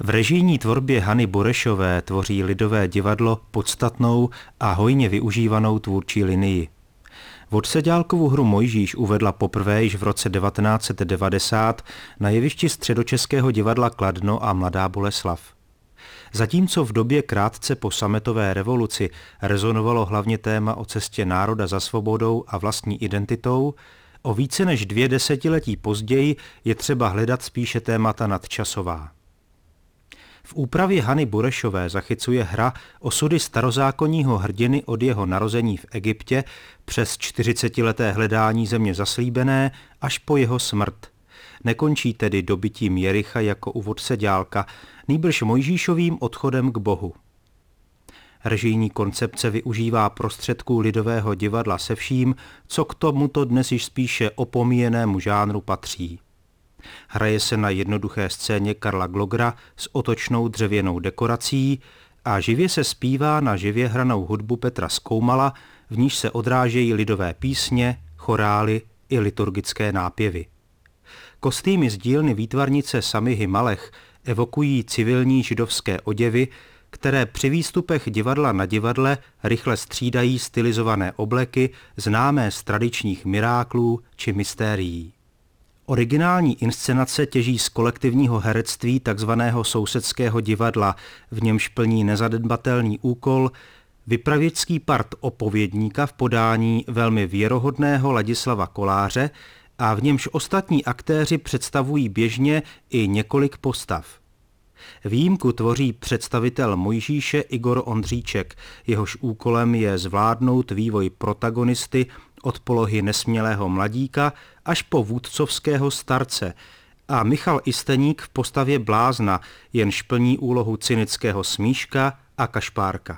V režijní tvorbě Hany Burešové tvoří Lidové divadlo podstatnou a hojně využívanou tvůrčí linii. Vodseďálkovu hru Mojžíš uvedla poprvé již v roce 1990 na jevišti Středočeského divadla Kladno a Mladá Boleslav. Zatímco v době krátce po sametové revoluci rezonovalo hlavně téma o cestě národa za svobodou a vlastní identitou, o více než 2 desetiletí později je třeba hledat spíše témata nadčasová. V úpravě Hany Burešové zachycuje hra osudy starozákonního hrdiny od jeho narození v Egyptě přes 40leté hledání země zaslíbené až po jeho smrt. Nekončí tedy dobytím Jericha jako u Vodseďálka, nýbrž Mojžíšovým odchodem k Bohu. Režijní koncepce využívá prostředků lidového divadla se vším, co k tomuto dnes již spíše opomíjenému žánru patří. Hraje se na jednoduché scéně Karla Glogra s otočnou dřevěnou dekorací a živě se zpívá na živě hranou hudbu Petra Skoumala, v níž se odrážejí lidové písně, chorály i liturgické nápěvy. Kostýmy z dílny výtvarnice Samihy Malech evokují civilní židovské oděvy, které při výstupech divadla na divadle rychle střídají stylizované obleky známé z tradičních miráklů či mystérií. Originální inscenace těží z kolektivního herectví takzvaného sousedského divadla, v němž plní nezanedbatelný úkol vypravěčský part opovědníka v podání velmi věrohodného Ladislava Koláře a v němž ostatní aktéři představují běžně i několik postav. Výjimku tvoří představitel Mojžíše Igor Ondříček, jehož úkolem je zvládnout vývoj protagonisty od polohy nesmělého mladíka až po vůdcovského starce, a Michal Isteník v postavě blázna, jenž plní úlohu cynického smíška a kašpárka.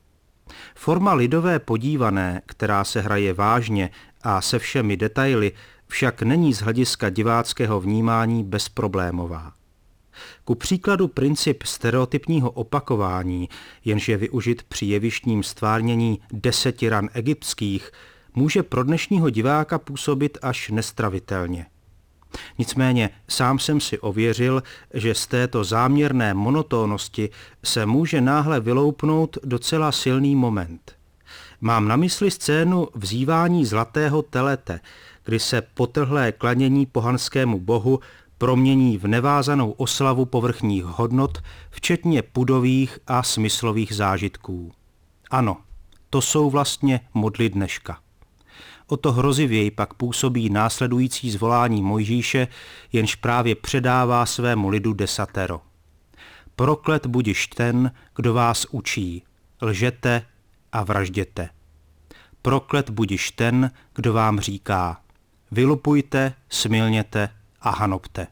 Forma lidové podívané, která se hraje vážně a se všemi detaily, však není z hlediska diváckého vnímání bezproblémová. Ku příkladu princip stereotypního opakování, jenž je využit při jevištním stvárnění 10 ran egyptských, může pro dnešního diváka působit až nestravitelně. Nicméně sám jsem si ověřil, že z této záměrné monotónnosti se může náhle vyloupnout docela silný moment. Mám na mysli scénu vzývání zlatého telete, kdy se potrhlé klanění pohanskému bohu promění v nevázanou oslavu povrchních hodnot, včetně pudových a smyslových zážitků. Ano, to jsou vlastně modly dneška. O to hrozivěji pak působí následující zvolání Mojžíše, jenž právě předává svému lidu desatero. Proklet budiš ten, kdo vás učí, lžete a vražděte. Proklet budiš ten, kdo vám říká, vylupujte, smilněte a hanobte.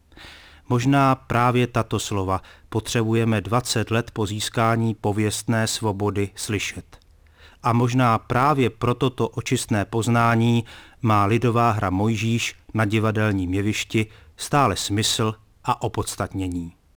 Možná právě tato slova potřebujeme 20 let po získání pověstné svobody slyšet. A možná právě pro toto očistné poznání má lidová hra Mojžíš na divadelním jevišti stále smysl a opodstatnění.